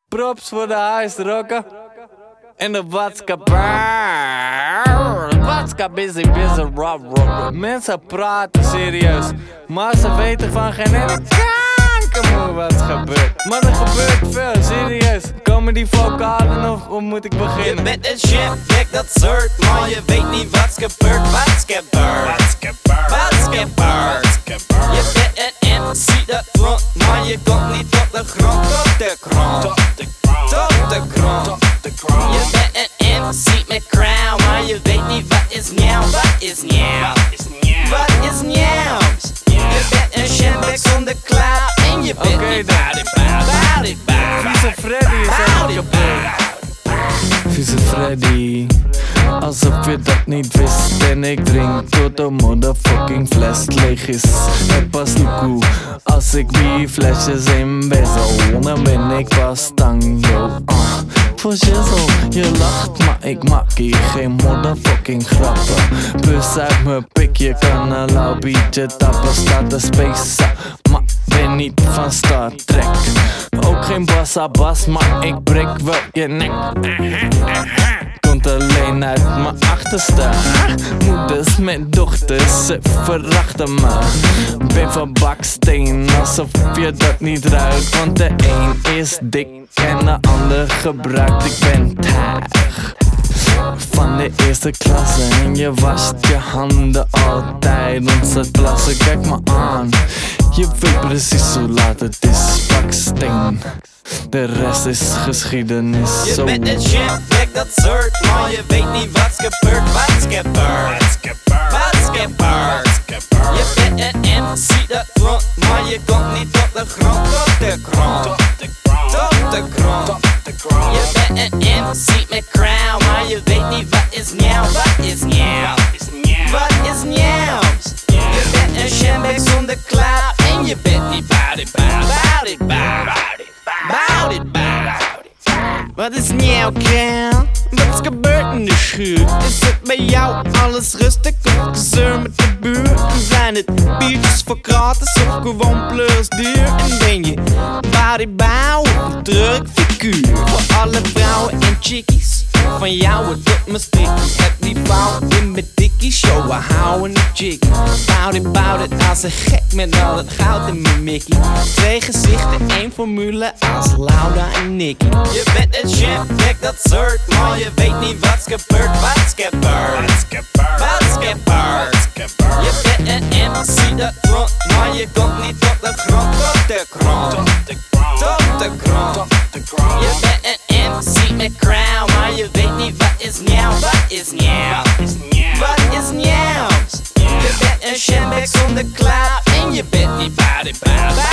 Props voor de huisrokken. En de watska busy rock. Mensen praten serieus, maar ze weten van geen ene kanker wat gebeurt. Maar er gebeurt veel, serieus. Komen die vocalen of hoe moet ik beginnen? Je bent een chef, dat soort, maar je weet niet wat's gebeurd. Wat's gebeurd. Je bent een MC dat front, maar je komt niet op de grond. Op de grond. Je bent een MC met crown, maar je weet niet wat is nieuw. Wat is nieuw? Je bent een shambek zonder klauw en je bent niet bout. Vieze Freddy is ook kapot. Vieze Freddy, alsof je dat niet wist. En ik drink tot de motherfucking fles leeg is. Het pas loekoe, als ik die flesjes in bezel, dan ben ik pas tang, yo. Voor shizzle, je lacht, maar ik maak hier geen motherfucking grappen. Bus uit mijn pik, je kan een lauw biertje tappen. Staat de space, maar ben niet van Star Trek. Ook geen bassa-bas, maar ik breek wel je nek. Komt alleen uit mijn achterste. Moeders met dochters, ze verachten me. Ben van baksteen, alsof je dat niet ruikt. Want de een is dik en de ander gebruikt. Ik ben taag van de eerste klasse en je wast je handen altijd. Onze klasse, kijk me aan. Je weet precies hoe laat het is, baksteen. De rest is geschiedenis. Je bent een chef, dat soort, maar je weet niet wat's gebeurd. Wat's gebeurd. Je bent een MC dat front, maar je komt niet op de grond. Op de grond. Je bent een MC met crown, maar je weet niet wat is nieuw. Wat is nieuw? Je bent een shambek zonder klauw en je bent niet bout it. Wat is nieuw, Kel? Wat is gebeurd in de schuur? Is het bij jou alles rustig of gezeur met de buurt? Zijn het biertjes voor gratis of gewoon plus duur? En ben je bout of een drukfiguur? Voor alle vrouwen en chickies, van jou het doet me sticky. Heb die vrouw in mijn dikkies, yo, we houden een jiggy. Bout it, als een gek met al het goud in mijn mickey. Twee gezichten, één formule als Lauda en Nicky. Je bent een chef, dat soort, maar je weet niet wat's gebeurd. Wat's gebeurd. Je bent een MC dat front, maar je komt niet op de grond. Op de grond. Je bent een MC met crown, maar je weet niet wat is nieuw. Wat is nieuw? Je bent een shambek zonder klauw en je bent niet bout it.